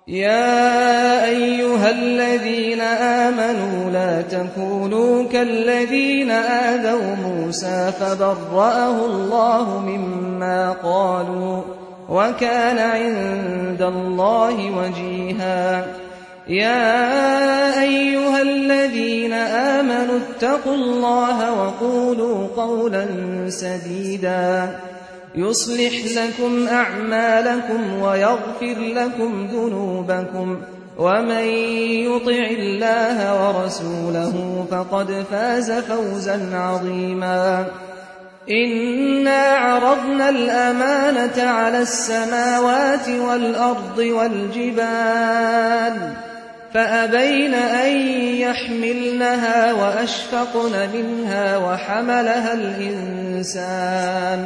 يا أيها الذين آمنوا لا تكونوا كالذين آذوا موسى فبرأه الله مما قالوا وكان عند الله وجيها. يا أيها الذين آمنوا اتقوا الله وقولوا قولا سديدا يصلح لكم أعمالكم ويغفر لكم ذنوبكم ومن يطع الله ورسوله فقد فاز فوزا عظيما. إنا عرضنا الأمانة على السماوات والأرض والجبال فأبين أن يحملنها وأشفقن منها وحملها الإنسان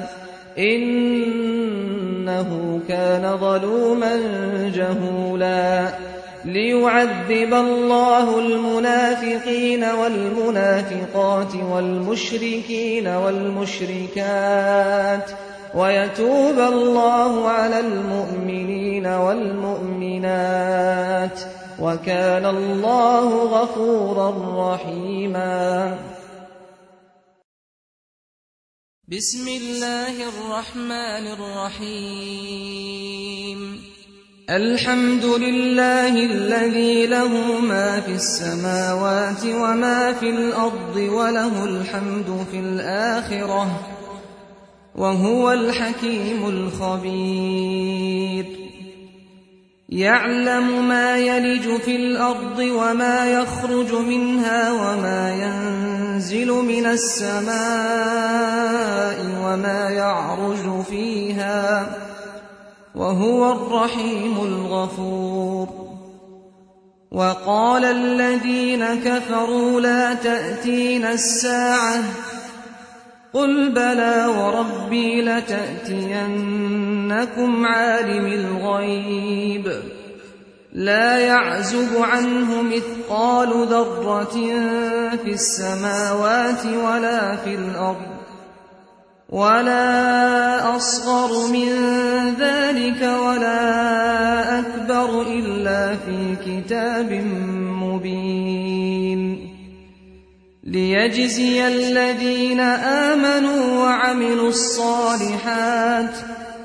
إنه كان ظلوما جهولا. ليعذب الله المنافقين والمنافقات والمشركين والمشركات ويتوب الله على المؤمنين والمؤمنات وكان الله غفورا رحيما. بسم الله الرحمن الرحيم. الحمد لله الذي له ما في السماوات وما في الأرض وله الحمد في الآخرة وهو الحكيم الخبير. يعلم ما يلج في الأرض وما يخرج منها وما ينزل من السماء وما يعرج فيها وهو الرحيم الغفور. وقال الذين كفروا لا تأتينا الساعة قل بلى وربي لتأتينكم عالم الغيب لا يعزب عنه مثقال ذرة في السماوات ولا في الأرض ولا أصغر من ذلك ولا أكبر إلا في كتاب مبين. ليجزي الذين آمنوا وعملوا الصالحات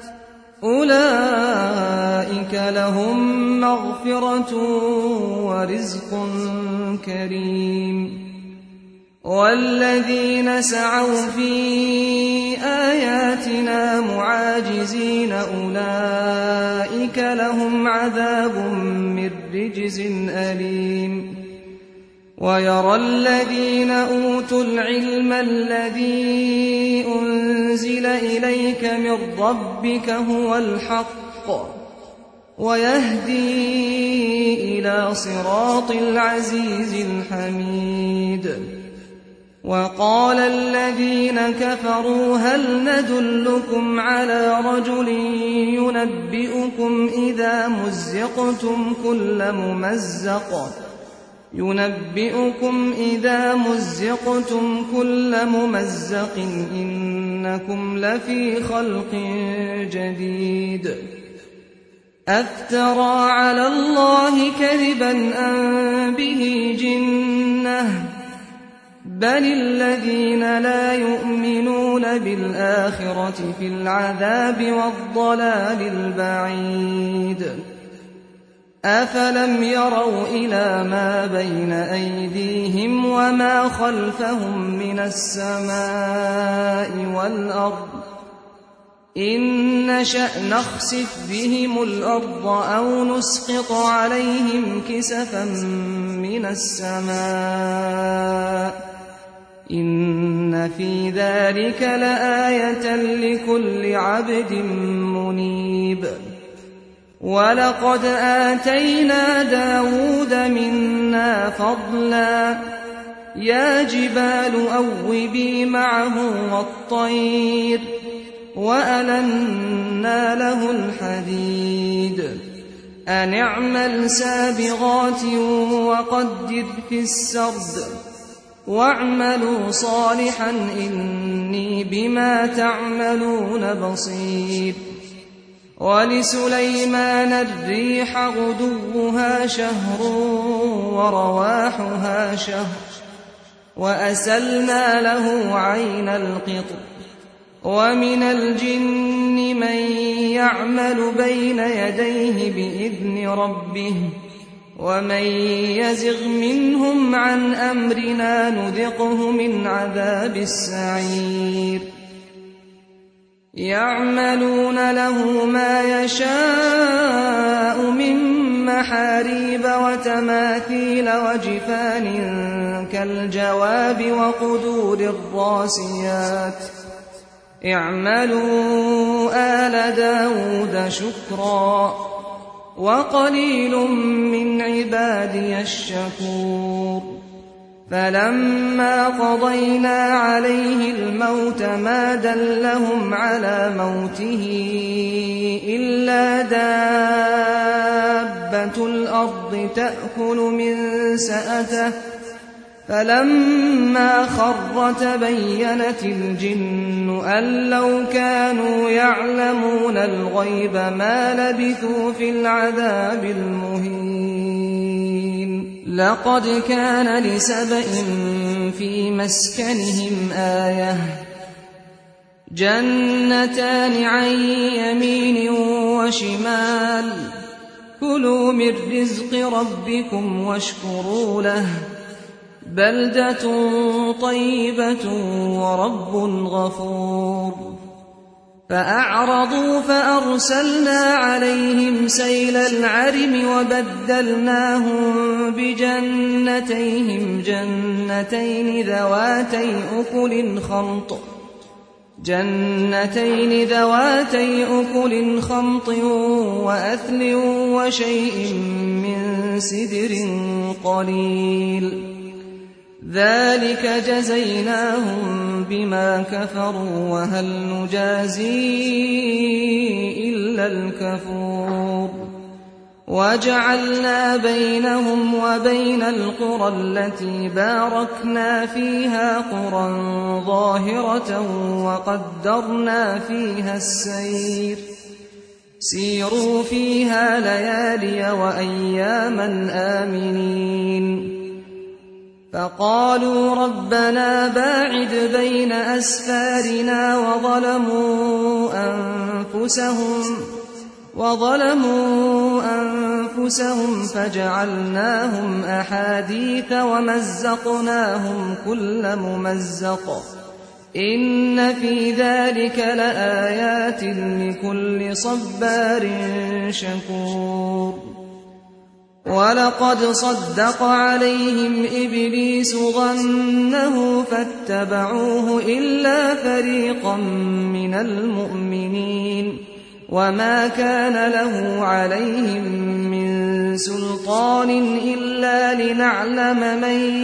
أولئك لهم مغفرة ورزق كريم. والذين سعوا في آياتنا معاجزين أولئك لهم عذاب من رجز أليم. ويرى الذين أوتوا العلم الذي أنزل إليك من ربك هو الحق ويهدي إلى صراط العزيز الحميد. وقال الذين كفروا هل ندلكم على رجل ينبئكم إذا مزقتم كل ممزق إنكم لفي خلق جديد. أفترى على الله كذبا أم به جنة بل الذين لا يؤمنون بالآخرة في العذاب والضلال البعيد. أفلم يروا إلى ما بين أيديهم وما خلفهم من السماء والأرض إن نشأ نخسف بهم الأرض أو نسقط عليهم كسفا من السماء إن في ذلك لآية لكل عبد منيب. ولقد آتينا داود منا فضلا يا جبال أوبي معه والطير وألنا له الحديد أن اعمل سابغات وقدر في السرد واعملوا صالحا إني بما تعملون بصير. ولسليمان الريح غدوها شهر ورواحها شهر وأسلنا له عين القطر ومن الجن من يعمل بين يديه بإذن ربه ومن يزغ منهم عن أمرنا نذقه من عذاب السعير يعملون له ما يشاء من محاريب وتماثيل وجفان كالجواب وقدور الراسيات اعملوا آل داود شكرا وقليل من عبادي الشكور فلما قضينا عليه الموت ما دلهم على موته إلا دابة الأرض تأكل من سأته فلما خر تبينت الجن أن لو كانوا يعلمون الغيب ما لبثوا في العذاب المهين لقد كان لسبإ في مسكنهم آية جنتان عن يمين وشمال كلوا من رزق ربكم واشكروا له بلدة طيبة ورب غفور فأعرضوا فأرسلنا عليهم سيل العرم وبدلناهم بجنتيهم جنتين ذواتي أكل خمط وأثل وشيء من سدر قليل ذلك جزيناهم بما كفروا وهل نجازي إلا الكفور وجعلنا بينهم وبين القرى التي باركنا فيها قرى ظاهرة وقدرنا فيها السير سيروا فيها ليالي وأياما آمنين فقالوا ربنا باعد بين أسفارنا وظلموا أنفسهم فجعلناهم أحاديث ومزقناهم كل ممزق إن في ذلك لآيات لكل صبار شكور ولقد صدق عليهم إبليس ظنه فاتبعوه إلا فريقا من المؤمنين وما كان له عليهم من سلطان إلا لنعلم من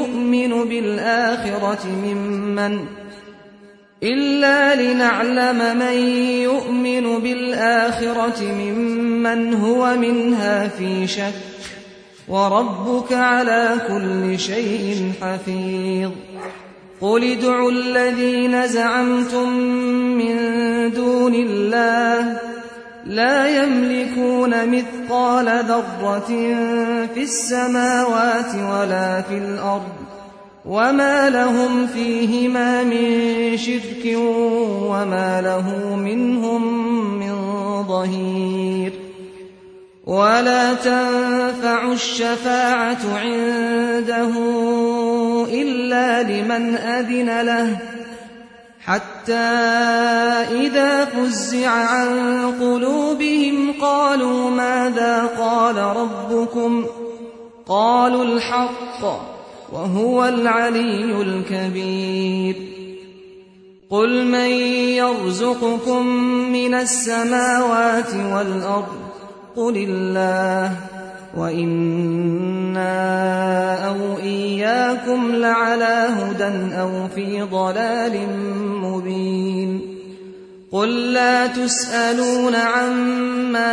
يؤمن بالآخرة ممن هو منها في شك وربك على كل شيء حفيظ قل ادعوا الذين زعمتم من دون الله لا يملكون مثقال ذرة في السماوات ولا في الأرض وما لهم فيهما من شرك وما له منهم من ظهير ولا تنفع الشفاعة عنده إلا لمن أذن له حتى إذا فزع عن قلوبهم قالوا ماذا قال ربكم قالوا الحق وهو العلي الكبير قل من يرزقكم من السماوات والأرض قل الله وإنا أو إياكم لعلى هدى أو في ضلال مبين قل لا تسألون عما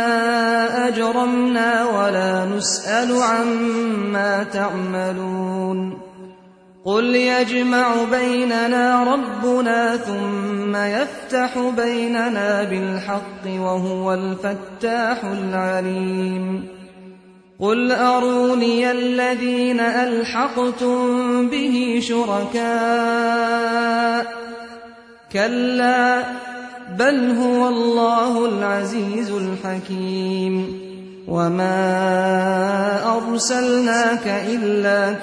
أجرمنا ولا نسأل عما تعملون قل يجمع بيننا ربنا ثم يفتح بيننا بالحق وهو الفتاح العليم قل أروني الذين ألحقتم به شركاء كلا بل هو الله العزيز الحكيم وما أرسلناك إلا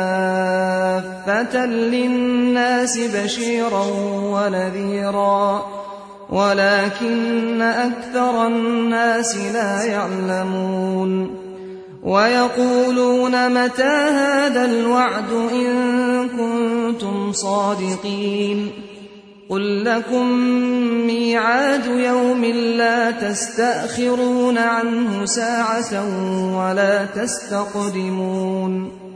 كافة للناس بشيرا ونذيرا ولكن أكثر الناس لا يعلمون ويقولون متى هذا الوعد إن كنتم صادقين قل لكم ميعاد يوم لا تستأخرون عنه ساعة ولا تستقدمون